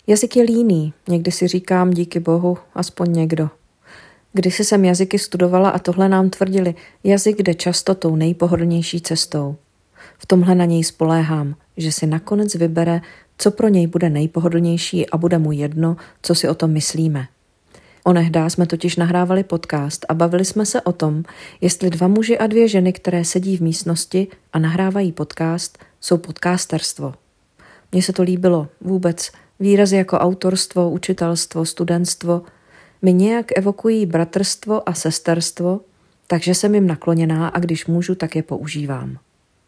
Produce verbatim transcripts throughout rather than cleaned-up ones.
Jazyk je líný, někdy si říkám díky bohu, aspoň někdo. Kdysi jsem jazyky studovala a tohle nám tvrdili, jazyk jde často tou nejpohodlnější cestou. V tomhle na něj spoléhám, že si nakonec vybere, co pro něj bude nejpohodlnější a bude mu jedno, co si o tom myslíme. Onehdá jsme totiž nahrávali podcast a bavili jsme se o tom, jestli dva muži a dvě ženy, které sedí v místnosti a nahrávají podcast, jsou podcasterstvo. Mně se to líbilo vůbec. Výrazy jako autorstvo, učitelstvo, studentstvo mi nějak evokují bratrstvo a sesterstvo, takže jsem jim nakloněná a když můžu, tak je používám.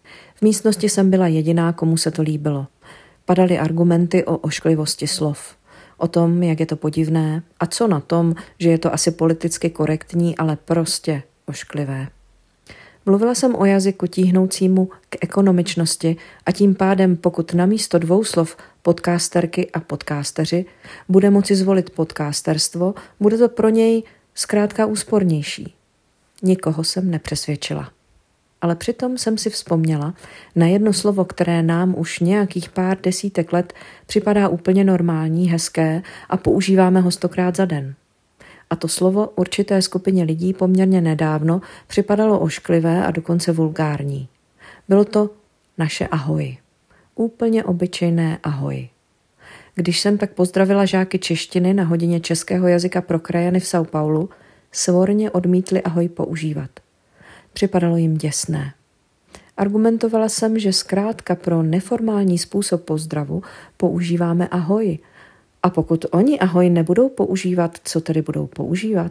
V místnosti jsem byla jediná, komu se to líbilo. Padaly argumenty o ošklivosti slov, o tom, jak je to podivné a co na tom, že je to asi politicky korektní, ale prostě ošklivé. Mluvila jsem o jazyku tíhnoucímu k ekonomičnosti a tím pádem, pokud namísto dvou slov podcasterky a podcasteři bude moci zvolit podcasterstvo, bude to pro něj zkrátka úspornější. Nikoho jsem nepřesvědčila. Ale přitom jsem si vzpomněla na jedno slovo, které nám už nějakých pár desítek let připadá úplně normální, hezké a používáme ho stokrát za den. A to slovo určité skupině lidí poměrně nedávno připadalo ošklivé a dokonce vulgární. Bylo to naše ahoj. Úplně obyčejné ahoj. Když jsem tak pozdravila žáky češtiny na hodině českého jazyka pro krajany v São Paulu, svorně odmítli ahoj používat. Připadalo jim děsné. Argumentovala jsem, že zkrátka pro neformální způsob pozdravu používáme ahoj. A pokud oni ahoj nebudou používat, co tedy budou používat?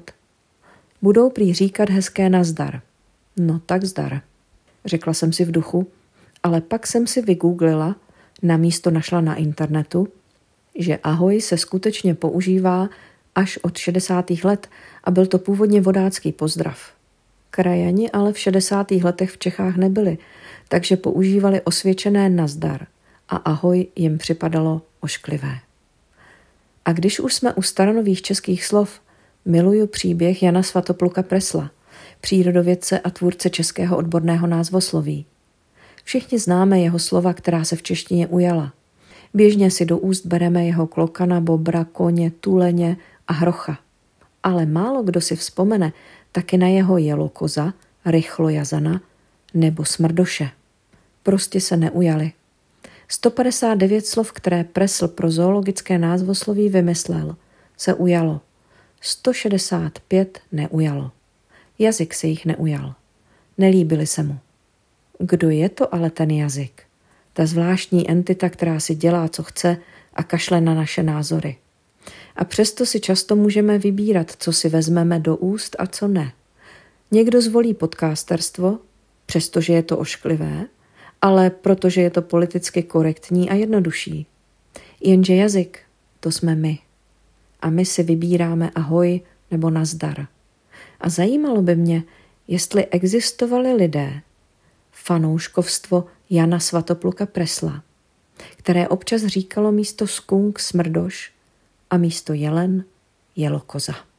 Budou prý říkat hezké nazdar. No tak zdar, řekla jsem si v duchu, ale pak jsem si vygooglila, namísto našla na internetu, že ahoj se skutečně používá až od šedesátých let a byl to původně vodácký pozdrav. Krajani ale v šedesátých letech v Čechách nebyli, takže používali osvědčené nazdar a ahoj jim připadalo ošklivé. A když už jsme u staronových českých slov, miluju příběh Jana Svatopluka Presla, přírodovědce a tvůrce českého odborného názvosloví. Všichni známe jeho slova, která se v češtině ujala. Běžně si do úst bereme jeho klokana, bobra, koně, tuleně a hrocha. Ale málo kdo si vzpomene taky na jeho jelokoza, rychlojazana nebo smrdoše. Prostě se neujali. sto padesát devět slov, které Presl pro zoologické názvosloví vymyslel, se ujalo. sto šedesát pět neujalo. Jazyk se jich neujal. Nelíbili se mu. Kdo je to ale ten jazyk? Ta zvláštní entita, která si dělá, co chce a kašle na naše názory. A přesto si často můžeme vybírat, co si vezmeme do úst a co ne. Někdo zvolí podcasterstvo, přestože je to ošklivé, ale protože je to politicky korektní a jednodušší. Jenže jazyk, to jsme my. A my si vybíráme ahoj nebo nazdar. A zajímalo by mě, jestli existovali lidé, fanouškovstvo Jana Svatopluka Presla, které občas říkalo místo skunk smrdoš a místo jelen jelokoza.